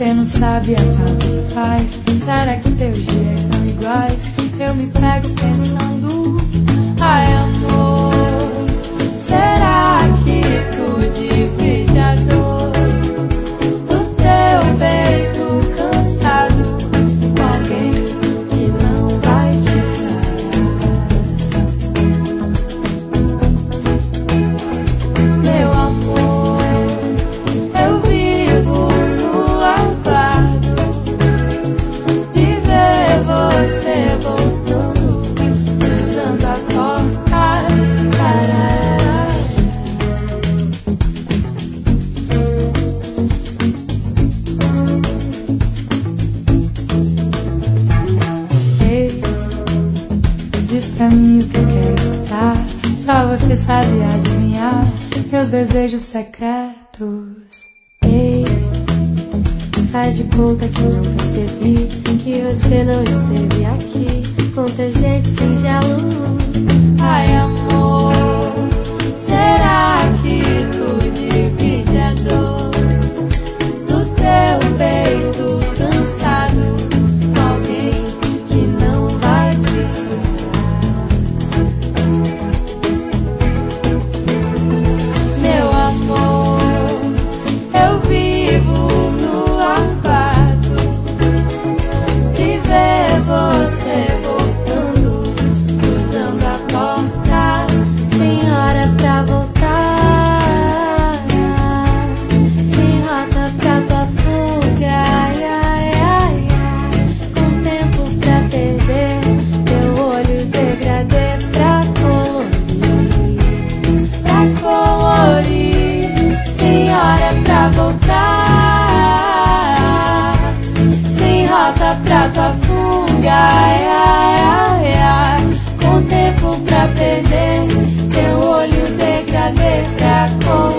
Você não sabe a que faz. Será que teus dias são iguais? Eu me pego pensando, ai amor, será que tu divide a dor do teu peito cansado com alguém que não vai te sarar? Meu amor, eu vivo no aguardo de ver você voltando, cruzando a porta. Ei, diz pra mim o que eu quero escutar. Só você sabe adivinhar meus desejos secretos. Ei, faz de conta que não percebi que você não esteve aqui com teu jeito singelo. Ai amor, será que tu divide a dor do teu peito cansado com alguém que não vai te sarar? Meu amor, eu vivo no aguardo de ver você voltando, cruzando a porta, sem hora pra voltar, sem rota pra tua fuga, ai, ai, ai, ai, com tempo pra perder, teu olho degradê pra colorir, sem hora pra voltar, sem rota pra tua fuga, ai, ai, ai, ai, com tempo pra perder, teu olho degradê pra colorir.